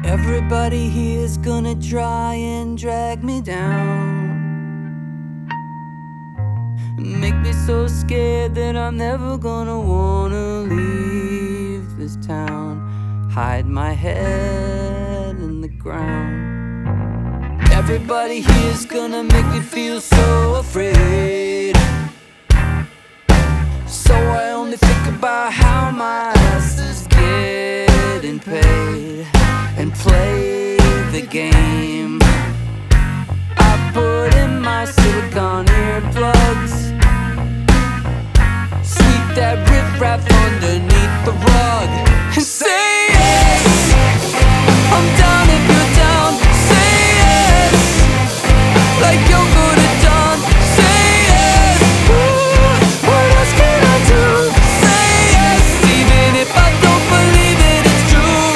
Everybody here's gonna try and drag me down, make me so scared that I'm never gonna wanna leave this town. Hide my head in the ground. Everybody here's gonna make me feel so afraid, so I only think about how my ass is getting paid, and play the game. I put in my silicone earplugs, sweep that riff-raff underneath the rug, and say yes, I'm down if you're down. Say yes, like you're good at done. Say yes, ooh, what else can I do? Say yes, even if I don't believe it, it's true.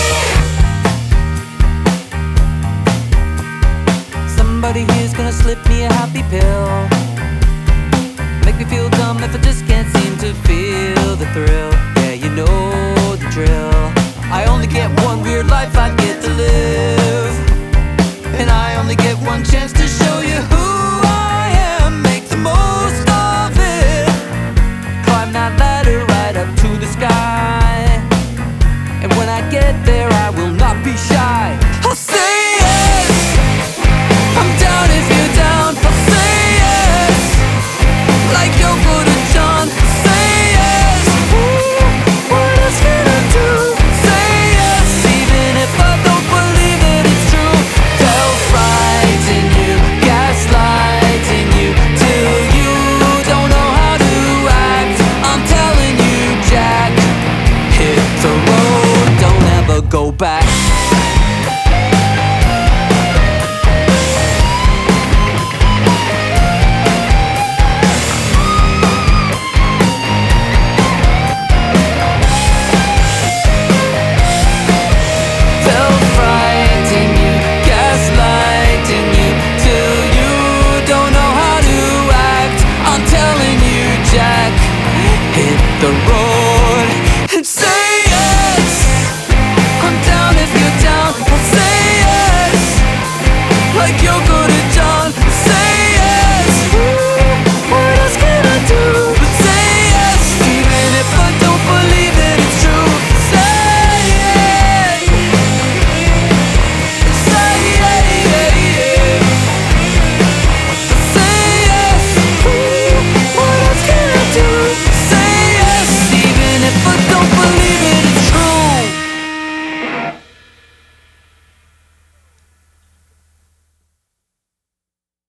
Somebody here's gonna slip me a happy pill, make me feel dumb if I just can't seem to feel the thrill. Yeah, you know the drill. I only get one weird life I get to live, and I only get one chance to show you who I am. Make the most of it, climb that ladder right up to the sky, and when I get there I will not be shy. I'll say